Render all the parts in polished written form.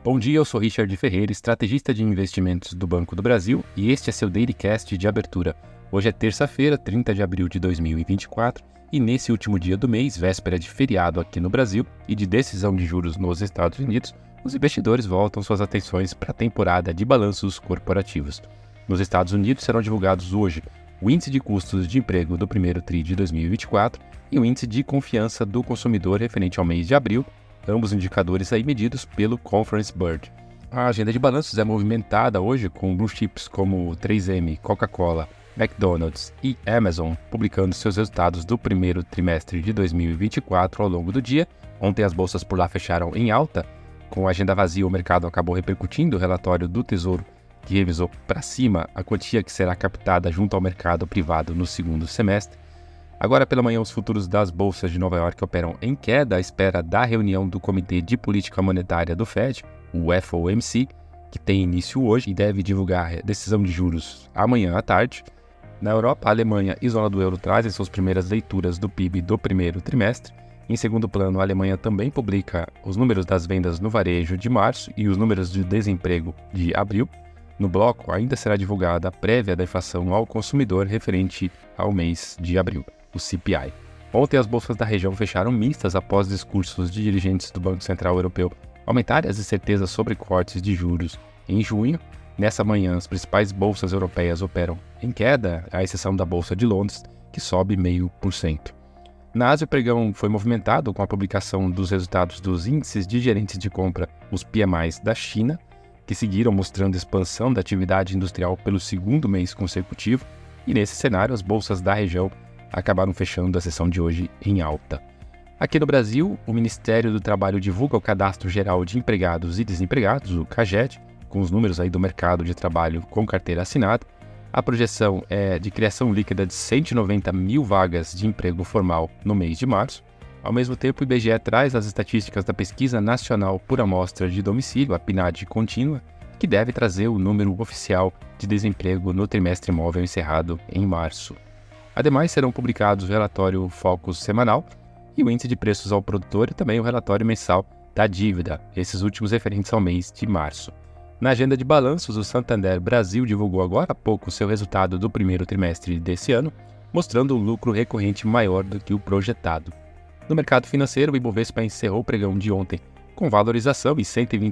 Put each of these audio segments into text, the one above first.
Bom dia, eu sou Richard Ferreira, estrategista de investimentos do Banco do Brasil, e este é seu Dailycast de abertura. Hoje é terça-feira, 30 de abril de 2024, e nesse último dia do mês, véspera de feriado aqui no Brasil e de decisão de juros nos Estados Unidos, os investidores voltam suas atenções para a temporada de balanços corporativos. Nos Estados Unidos serão divulgados hoje o índice de custos de emprego do primeiro TRI de 2024 e o índice de confiança do consumidor referente ao mês de abril, ambos indicadores aí medidos pelo Conference Board. A agenda de balanços é movimentada hoje com blue chips como 3M, Coca-Cola, McDonald's e Amazon publicando seus resultados do primeiro trimestre de 2024 ao longo do dia. Ontem as bolsas por lá fecharam em alta. Com a agenda vazia, o mercado acabou repercutindo o relatório do Tesouro, que revisou para cima a quantia que será captada junto ao mercado privado no segundo semestre. Agora pela manhã, os futuros das bolsas de Nova York operam em queda à espera da reunião do Comitê de Política Monetária do Fed, o FOMC, que tem início hoje e deve divulgar a decisão de juros amanhã à tarde. Na Europa, a Alemanha e zona do euro trazem suas primeiras leituras do PIB do primeiro trimestre. Em segundo plano, a Alemanha também publica os números das vendas no varejo de março e os números de desemprego de abril. No bloco, ainda será divulgada a prévia da inflação ao consumidor referente ao mês de abril, o CPI. Ontem, as bolsas da região fecharam mistas após discursos de dirigentes do Banco Central Europeu aumentarem as incertezas sobre cortes de juros em junho. Nessa manhã, as principais bolsas europeias operam em queda, à exceção da Bolsa de Londres, que sobe 0,5%. Na Ásia, o pregão foi movimentado com a publicação dos resultados dos índices de gerentes de compra, os PMIs da China, que seguiram mostrando expansão da atividade industrial pelo segundo mês consecutivo, e nesse cenário as bolsas da região acabaram fechando a sessão de hoje em alta. Aqui no Brasil, o Ministério do Trabalho divulga o Cadastro Geral de Empregados e Desempregados, o CAGED, com os números aí do mercado de trabalho com carteira assinada. A projeção é de criação líquida de 190 mil vagas de emprego formal no mês de março. Ao mesmo tempo, o IBGE traz as estatísticas da Pesquisa Nacional por Amostra de Domicílio, a PNAD contínua, que deve trazer o número oficial de desemprego no trimestre móvel encerrado em março. Ademais, serão publicados o relatório Focus semanal e o índice de preços ao produtor e também o relatório mensal da dívida, esses últimos referentes ao mês de março. Na agenda de balanços, o Santander Brasil divulgou agora há pouco seu resultado do primeiro trimestre desse ano, mostrando um lucro recorrente maior do que o projetado. No mercado financeiro, o Ibovespa encerrou o pregão de ontem com valorização em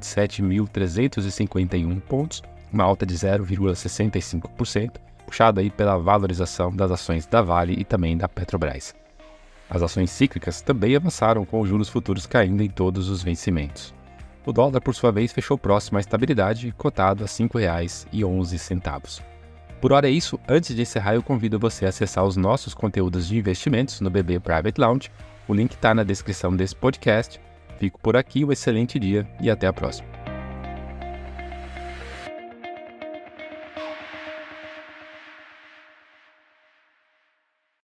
127.351 pontos, uma alta de 0,65%, puxada aí pela valorização das ações da Vale e também da Petrobras. As ações cíclicas também avançaram com os juros futuros caindo em todos os vencimentos. O dólar, por sua vez, fechou próximo à estabilidade, cotado a R$ 5,11. Por hora é isso. Antes de encerrar, eu convido você a acessar os nossos conteúdos de investimentos no BB Private Lounge. O link está na descrição desse podcast. Fico por aqui, um excelente dia e até a próxima.